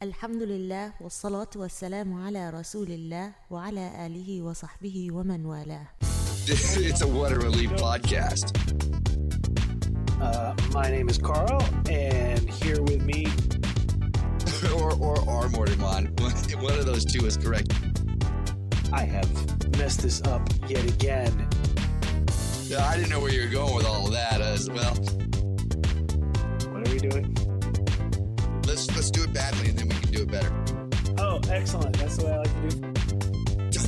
الحمد لله والصلاة والسلام على رسول الله وعلى آله وصحبه ومن والاه. It's a What a Relief podcast. My name is Carl, and here with me... or Mortiman. One of those two is correct. I have messed this up yet again. Yeah, I didn't know where you were going with all of that as well. What are we doing? Let's do it badly, and then we can do it better. Oh, excellent. That's the way I like to do. Dun,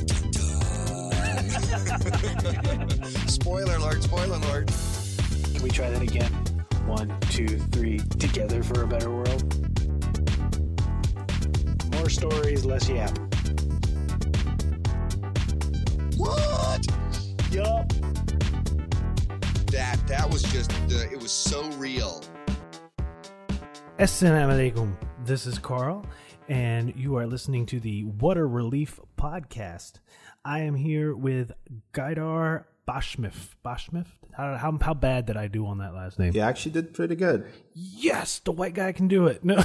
dun, dun. Spoiler alert, spoiler alert. Can we try that again? 1, 2, 3. Together for a better world. More stories, less yap. What? Yup. That was just, it was so real. Assalamu alaikum. This is Carl, and you are listening to the What a Relief podcast. I am here with Gaidar Bashmif. Bashmif? How bad did I do on that last name? You actually did pretty good. Yes, the white guy can do it. No.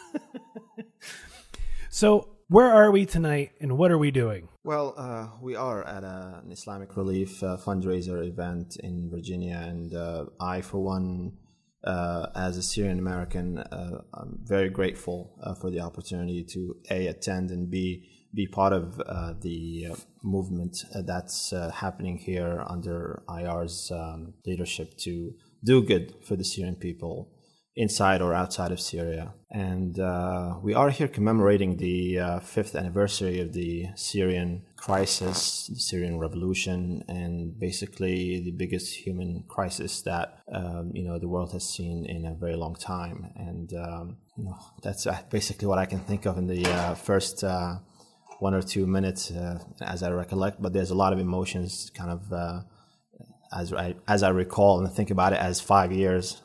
So, where are we tonight, and what are we doing? Well, we are at an Islamic Relief fundraiser event in Virginia, and I, for one, as a Syrian American, I'm very grateful for the opportunity to A, attend, and B, be part of the movement that's happening here under IR's leadership to do good for the Syrian people inside or outside of Syria. And we are here commemorating the 5th anniversary of the Syrian crisis, the Syrian revolution, and basically the biggest human crisis that the world has seen in a very long time. And that's basically what I can think of in the first 1 or 2 minutes as I recollect. But there's a lot of emotions kind of as I recall and think about it as 5 years,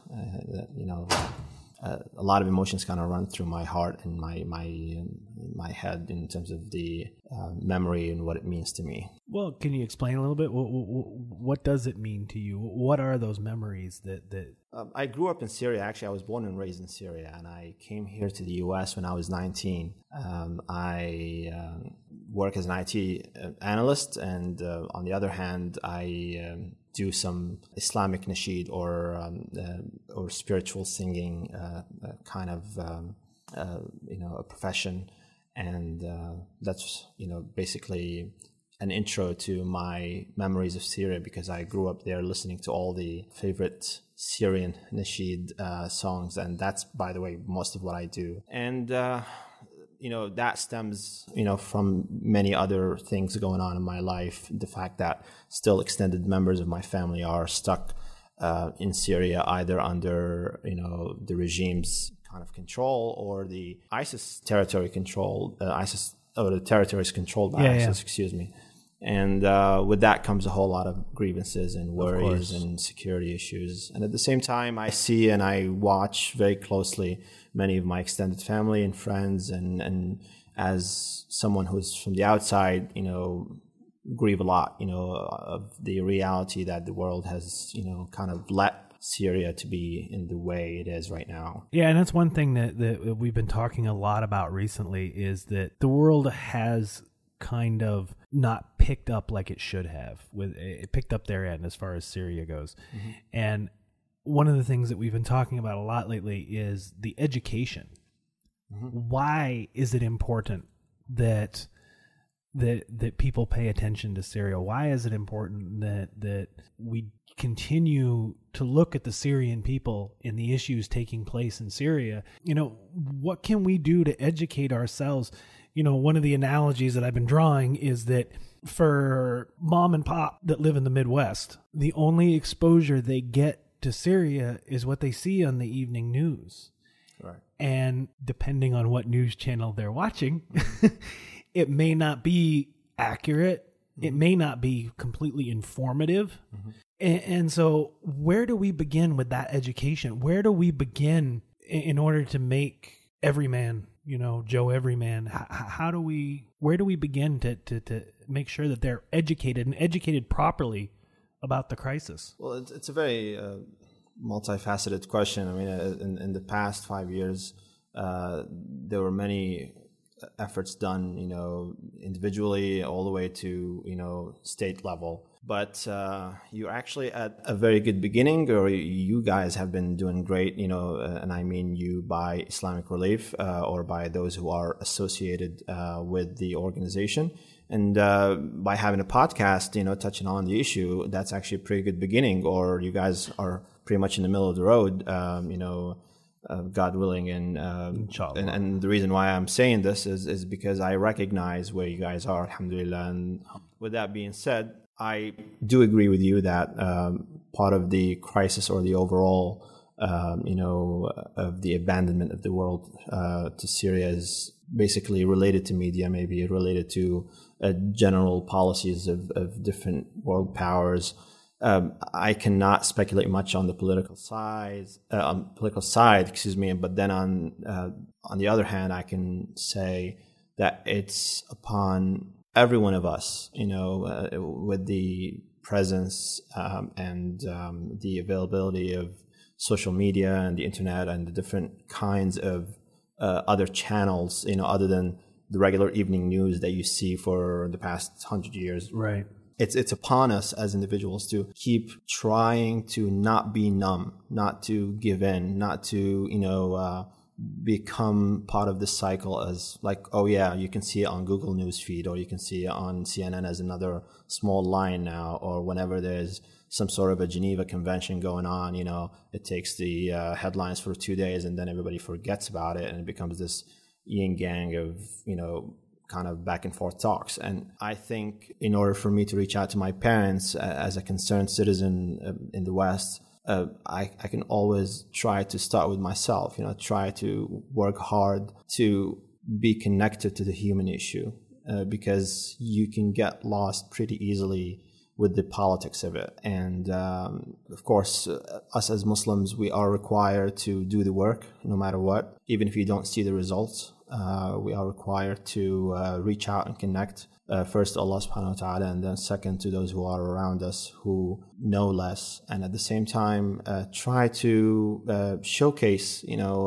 a lot of emotions kind of run through my heart and my head in terms of the memory and what it means to me. Well, can you explain a little bit? What does it mean to you? What are those memories that... I grew up in Syria. Actually, I was born and raised in Syria, and I came here to the U.S. when I was 19. I work as an IT analyst, and on the other hand, I do some Islamic nasheed or spiritual singing kind of a profession, and that's basically an intro to my memories of Syria, because I grew up there listening to all the favorite Syrian nasheed songs, and that's, by the way, most of what I do. And that stems, from many other things going on in my life. The fact that still extended members of my family are stuck in Syria, either under, the regime's kind of control or the ISIS territory control, the territories controlled by ISIS, excuse me. And with that comes a whole lot of grievances and worries and security issues. And at the same time, I see and I watch very closely many of my extended family and friends. And as someone who's from the outside, grieve a lot, of the reality that the world has, kind of let Syria to be in the way it is right now. Yeah, and that's one thing that we've been talking a lot about recently, is that the world has kind of not picked up like it should have. It picked up their end as far as Syria goes. Mm-hmm. And one of the things that we've been talking about a lot lately is the education. Mm-hmm. Why is it important that people pay attention to Syria? Why is it important that we continue to look at the Syrian people and the issues taking place in Syria? What can we do to educate ourselves? One of the analogies that I've been drawing is that for mom and pop that live in the Midwest, the only exposure they get to Syria is what they see on the evening news. Right. And depending on what news channel they're watching, it may not be accurate. Mm-hmm. It may not be completely informative. Mm-hmm. And so where do we begin with that education? Where do we begin in order to make every man, Joe Everyman? Where do we begin to make sure that they're educated and educated properly about the crisis? Well, it's a very multifaceted question. I mean, in the past 5 years, there were many efforts done, individually all the way to, state level. But you're actually at a very good beginning, or you guys have been doing great, and I mean you by Islamic Relief or by those who are associated with the organization. And by having a podcast, touching on the issue, that's actually a pretty good beginning. Or you guys are pretty much in the middle of the road, God willing. And the reason why I'm saying this is because I recognize where you guys are, alhamdulillah. And with that being said, I do agree with you that part of the crisis or the overall, of the abandonment of the world to Syria is basically related to media, maybe related to general policies of different world powers. I cannot speculate much on the political side, but then on the other hand, I can say that it's upon every one of us, with the presence and the availability of social media and the internet and the different kinds of other channels, other than the regular evening news that you see for the past 100 years. Right. It's upon us as individuals to keep trying to not be numb, not to give in, not to, become part of this cycle as like, oh yeah, you can see it on Google News feed, or you can see it on CNN as another small line now, or whenever there's some sort of a Geneva Convention going on, it takes the headlines for 2 days and then everybody forgets about it, and it becomes this yin yang of, kind of back and forth talks. And I think in order for me to reach out to my parents as a concerned citizen in the West, I can always try to start with myself, try to work hard to be connected to the human issue, because you can get lost pretty easily with the politics of it. And of course, us as Muslims, we are required to do the work no matter what, even if you don't see the results. We are required to reach out and connect, first to Allah subhanahu wa ta'ala, and then second to those who are around us who know less, and at the same time try to showcase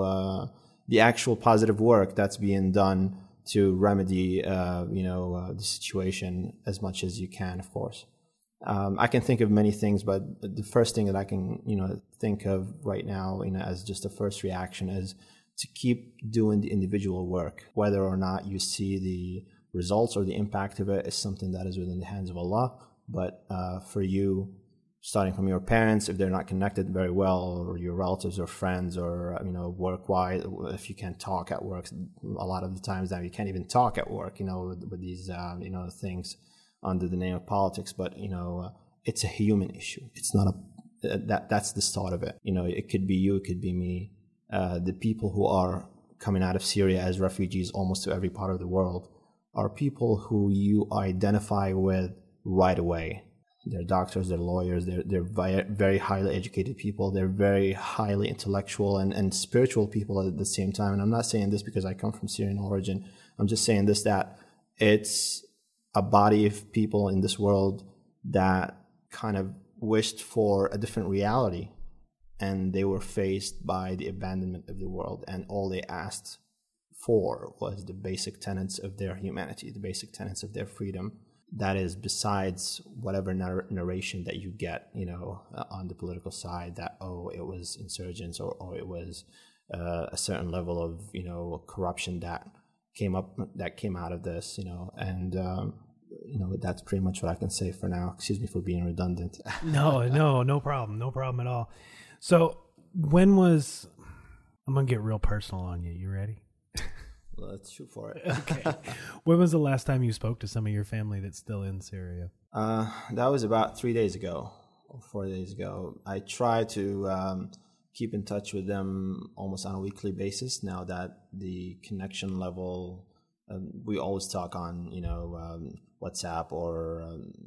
the actual positive work that's being done to remedy the situation as much as you can, of course. I can think of many things, but the first thing that I can think of right now as just a first reaction is to keep doing the individual work. Whether or not you see the results or the impact of it is something that is within the hands of Allah. But for you, starting from your parents, if they're not connected very well, or your relatives or friends, or work-wise, if you can't talk at work, a lot of the times now you can't even talk at work, with these things under the name of politics. But it's a human issue. It's not that's the start of it. It could be you, it could be me. The people who are coming out of Syria as refugees almost to every part of the world are people who you identify with right away. They're doctors, they're lawyers, they're very highly educated people, they're very highly intellectual and spiritual people at the same time. And I'm not saying this because I come from Syrian origin. I'm just saying this, that it's a body of people in this world that kind of wished for a different reality. And they were faced by the abandonment of the world, and all they asked for was the basic tenets of their humanity, the basic tenets of their freedom. That is, besides whatever narration that you get, on the political side, that it was insurgents, or it was a certain level of corruption that came out of this, and that's pretty much what I can say for now. Excuse me for being redundant. No problem at all. So I'm going to get real personal on you. You ready? Let's shoot for it. Okay. When was the last time you spoke to some of your family that's still in Syria? That was about 3 days ago or 4 days ago. I try to keep in touch with them almost on a weekly basis now that the connection level, we always talk on, WhatsApp or,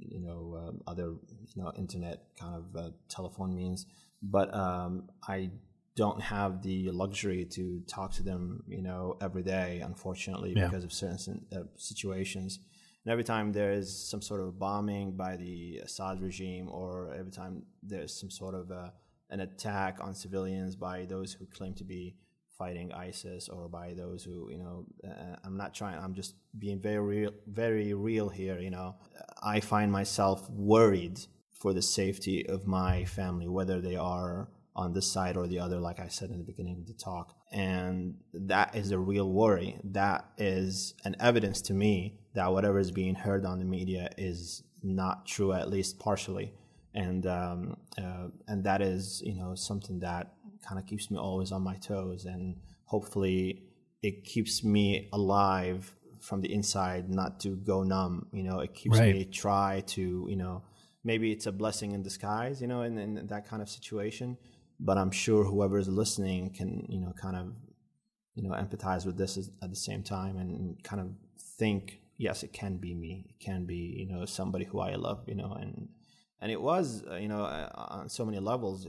other, internet kind of telephone means. But I don't have the luxury to talk to them, every day, unfortunately, because of certain situations. And every time there is some sort of bombing by the Assad regime, or every time there's some sort of an attack on civilians by those who claim to be fighting ISIS or by those who, I'm not trying, I'm just being very real here. I find myself worried for the safety of my family, whether they are on this side or the other, like I said in the beginning of the talk. And that is a real worry. That is an evidence to me that whatever is being heard on the media is not true, at least partially. And that is, something that kind of keeps me always on my toes. And hopefully it keeps me alive from the inside, not to go numb. It keeps me try to, maybe it's a blessing in disguise, in that kind of situation. But I'm sure whoever is listening can, kind of, empathize with this at the same time and kind of think, yes, it can be me. It can be, somebody who I love, and it was, on so many levels,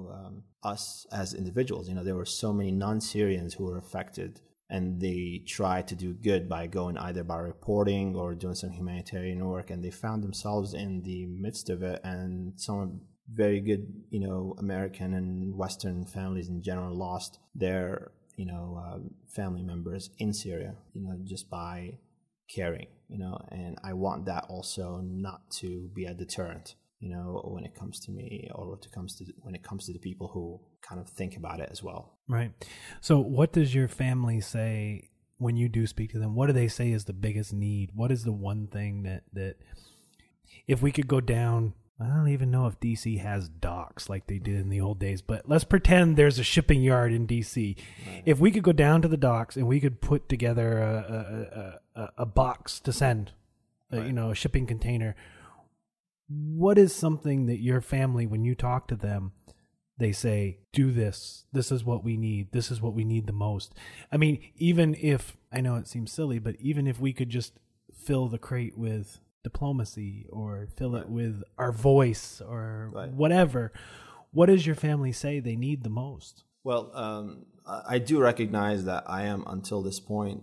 us as individuals, there were so many non-Syrians who were affected, and they tried to do good by going either by reporting or doing some humanitarian work, and they found themselves in the midst of it. And some very good, American and Western families in general lost their, family members in Syria, just by caring, and I want that also not to be a deterrent, when it comes to me or when it comes to the people who kind of think about it as well. Right. So what does your family say when you do speak to them? What do they say is the biggest need? What is the one thing that if we could go down, I don't even know if DC has docks like they did in the old days, but let's pretend there's a shipping yard in DC. Right. If we could go down to the docks and we could put together a box to send, a shipping container, what is something that your family, when you talk to them, they say, do this. This is what we need. This is what we need the most. I mean, even if, I know it seems silly, but even if we could just fill the crate with diplomacy or fill it with our voice or whatever, what does your family say they need the most? Well, I do recognize that I am, until this point,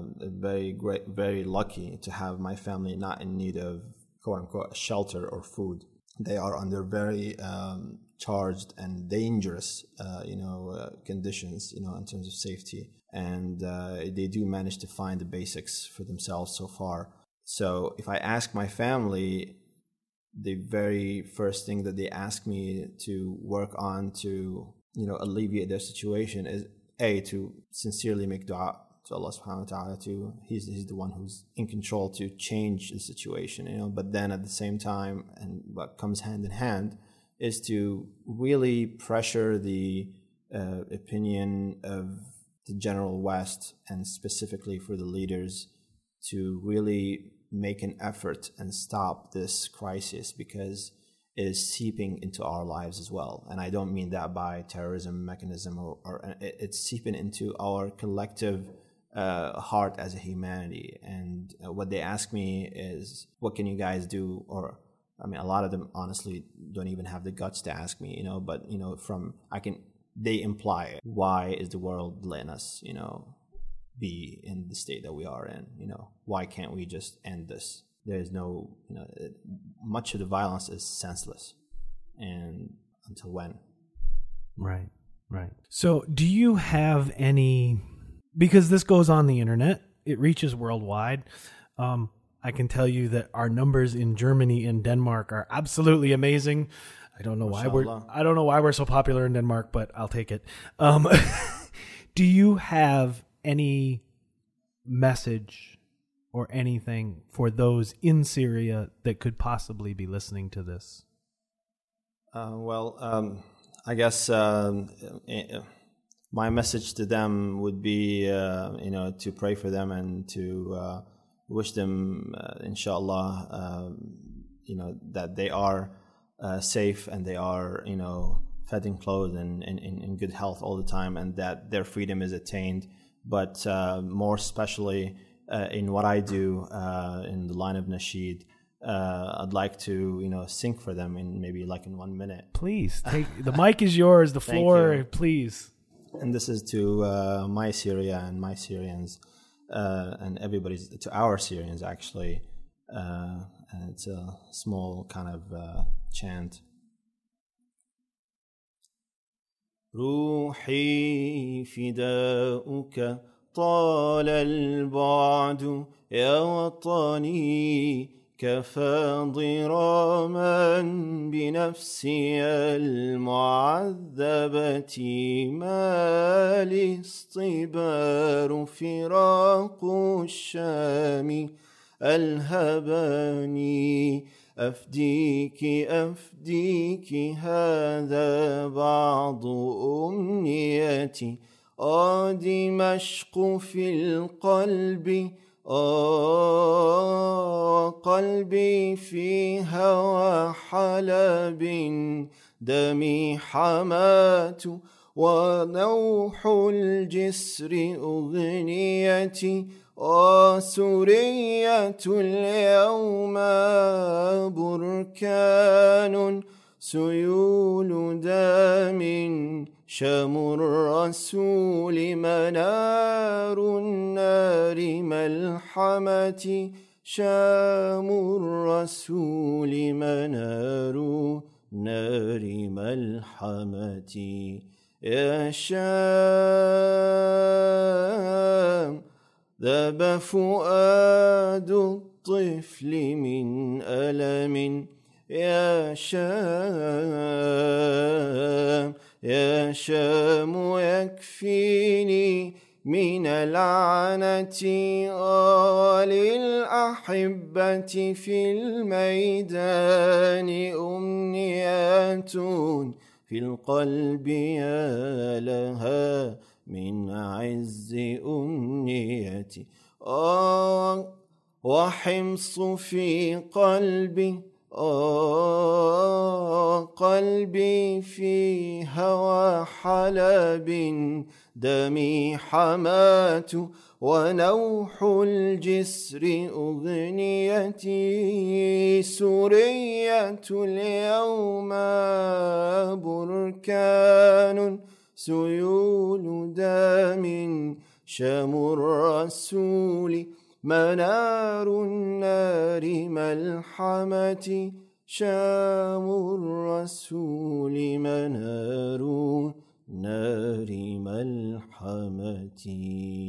very lucky to have my family not in need of quote unquote shelter or food. They are under very charged and dangerous conditions, in terms of safety, and they do manage to find the basics for themselves so far. So if I ask my family, the very first thing that they ask me to work on to, alleviate their situation is to sincerely make dua to Allah subhanahu wa ta'ala, he's the one who's in control to change the situation, but then at the same time, and what comes hand in hand, is to really pressure the opinion of the general West, and specifically for the leaders, to really make an effort and stop this crisis, because it is seeping into our lives as well. And I don't mean that by terrorism mechanism, or it's seeping into our collective heart as a humanity. And what they ask me is, what can you guys do? Or, I mean, a lot of them honestly don't even have the guts to ask me, but, they imply, why is the world letting us, be in the state that we are in? Why can't we just end this? There's no, much of the violence is senseless. And until when? Right. So do you have any, because this goes on the internet, it reaches worldwide. I can tell you that our numbers in Germany and Denmark are absolutely amazing. I don't know why we're so popular in Denmark, but I'll take it. Do you have any message or anything for those in Syria that could possibly be listening to this? I guess my message to them would be, to pray for them and to wish them, inshallah, that they are safe and they are, fed and clothed and in good health all the time, and that their freedom is attained. But more especially in what I do in the line of Nasheed, I'd like to, sing for them in 1 minute. Please, the mic is yours, the floor, please. And this is to my Syria and my Syrians, and to our Syrians actually. And it's a small kind of chant. روحي فداؤك طال البعد يا وطني كفى ضراما بنفسي المعذبة ما لي اصطبار فراق الشام ألهبني أفديك أفديك هذا بعض أمنيتي دمشق في القلب قلبي في هوى حلب دمي حمات ونوح الجسر أغنيتي سرية اليوم بركان سيول دام شام الرسول منار النار ملحمتي شام الرسول منار نار ملحمتي يا شام ذاب فؤاد الطفل من ألم يا شام يا شام يكفيني من العنة للأحبة في الميدان أمنيات في القلب يا لها من عز أمنيتي وحمص في قلبي قلبي في هوى حلب دمي حمات ونوح الجسر أغنيتي سرية اليوم بركان سيول دام شام الرسول منار النار ملحمتي شام الرسول منار نار ملحمتي.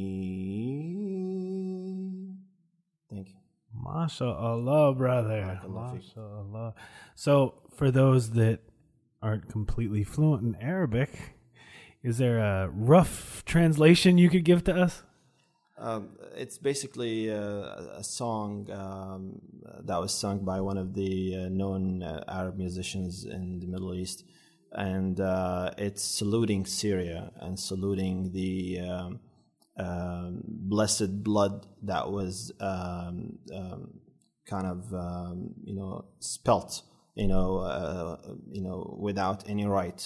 Thank you. MashaAllah, brother. MashaAllah. So, for those that aren't completely fluent in Arabic, is there a rough translation you could give to us? It's basically a song that was sung by one of the known Arab musicians in the Middle East, and it's saluting Syria and saluting the blessed blood that was kind of spelt, without any right,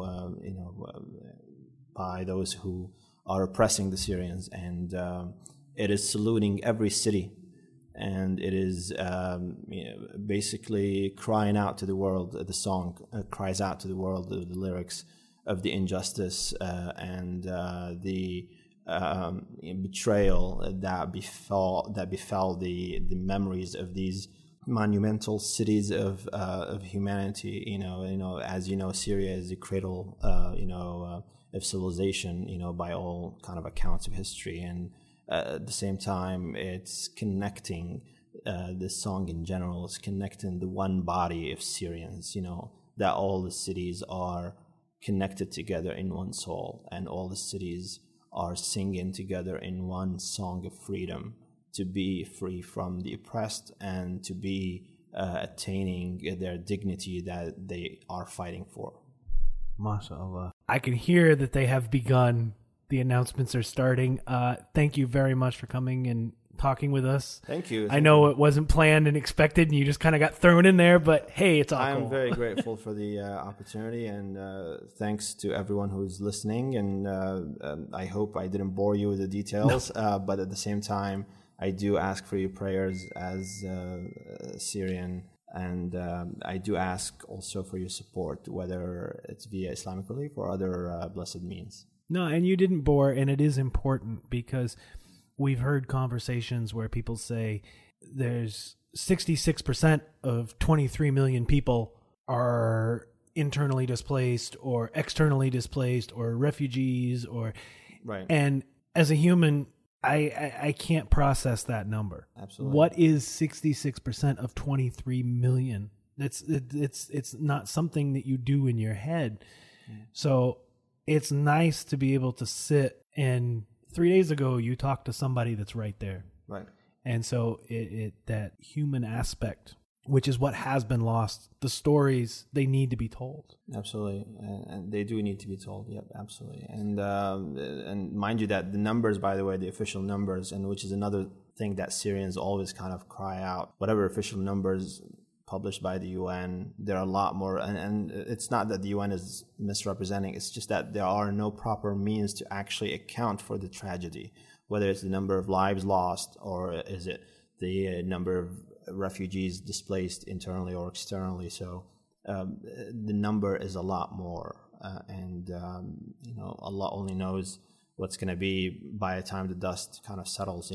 by those who are oppressing the Syrians, and it is saluting every city, and it is basically crying out to the world. The song cries out to the world the lyrics of the injustice and the betrayal that befell the memories of these monumental cities of humanity. As you know, Syria is the cradle of civilization, by all kind of accounts of history, and at the same time, it's connecting. This song in general is connecting the one body of Syrians. That all the cities are connected together in one soul, and all the cities are singing together in one song of freedom, to be free from the oppressed and to be attaining their dignity that they are fighting for. MashaAllah. I can hear that they have begun. The announcements are starting. Thank you very much for coming and talking with us. Thank you. I know it wasn't planned and expected, and you just kind of got thrown in there, but hey, it's all cool. I'm very grateful for the opportunity, and thanks to everyone who's listening, and I hope I didn't bore you with the details, but at the same time, I do ask for your prayers as Syrian, and I do ask also for your support, whether it's via Islamic Relief or other blessed means. No, and you didn't bore, and it is important because we've heard conversations where people say there's 66% of 23 million people are internally displaced or externally displaced or refugees or Right. and as a human, I can't process that number. Absolutely. What is 66% of 23 million? It's not something that you do in your head. So it's nice to be able to sit, and 3 days ago you talked to somebody that's right there. Right. And so that human aspect, which is what has been lost, the stories, they need to be told. Absolutely, and they do need to be told. Yep, absolutely. And mind you that the numbers, by the way, the official numbers, and which is another thing that Syrians always kind of cry out, whatever official numbers published by the UN, there are a lot more, and it's not that the UN is misrepresenting, it's just that there are no proper means to actually account for the tragedy, whether it's the number of lives lost or is it the number of refugees displaced internally or externally. So the number is a lot more, and Allah only knows what's going to be by the time the dust kind of settles.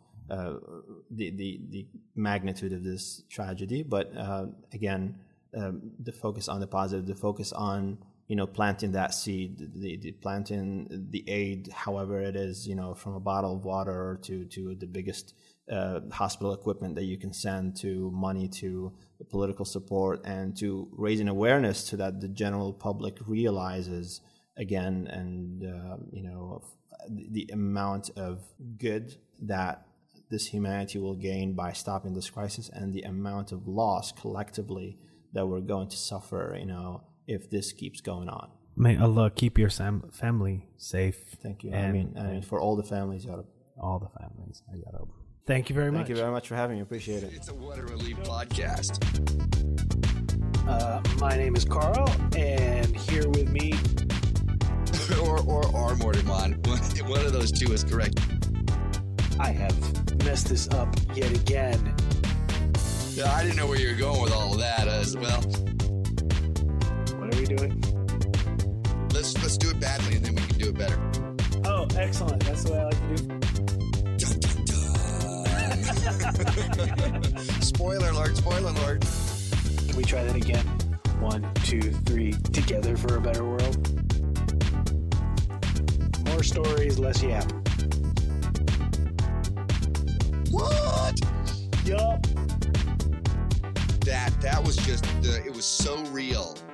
The magnitude of this tragedy. But again, the focus on the positive, the focus on planting that seed, the planting the aid, however it is, from a bottle of water to the biggest hospital equipment that you can send, to money, to political support, and to raising awareness so that the general public realizes again, and the amount of good that this humanity will gain by stopping this crisis, and the amount of loss collectively that we're going to suffer, if this keeps going on. May Allah keep your family safe. Thank you. And, I mean, for all the families, Ya Rab. All the families. Thank you very much. Thank you very much for having me. Appreciate it. It's a Water Relief podcast. My name is Carl, and here with me, or Mortiman. One of those two is correct. I have messed this up yet again. Yeah, I didn't know where you were going with all of that as well. What are we doing? Let's do it badly, and then we can do it better. Oh, excellent. That's the way I like to do. Dun, dun, dun. Spoiler alert, spoiler alert. Can we try that again? 1, 2, 3. Together for a better world. More stories, less yap. What? Yup. That was just, it was so real.